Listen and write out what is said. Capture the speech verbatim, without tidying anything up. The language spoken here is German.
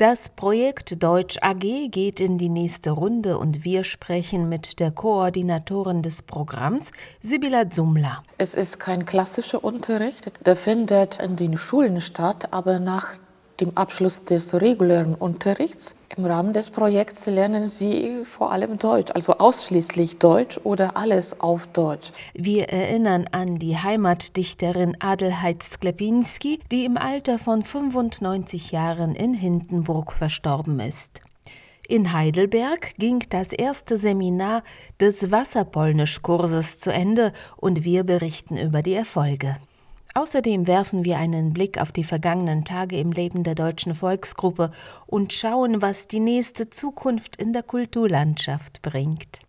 Das Projekt Deutsch A G geht in die nächste Runde und wir sprechen mit der Koordinatorin des Programms, Sibylla Zumler. Es ist kein klassischer Unterricht, der findet in den Schulen statt, aber nach dem Abschluss des regulären Unterrichts. Im Rahmen des Projekts lernen sie vor allem Deutsch, also ausschließlich Deutsch oder alles auf Deutsch. Wir erinnern an die Heimatdichterin Adelheid Sklepinski, die im Alter von fünfundneunzig Jahren in Hindenburg verstorben ist. In Heidelberg ging das erste Seminar des Wasserpolnisch-Kurses zu Ende und wir berichten über die Erfolge. Außerdem werfen wir einen Blick auf die vergangenen Tage im Leben der deutschen Volksgruppe und schauen, was die nächste Zukunft in der Kulturlandschaft bringt.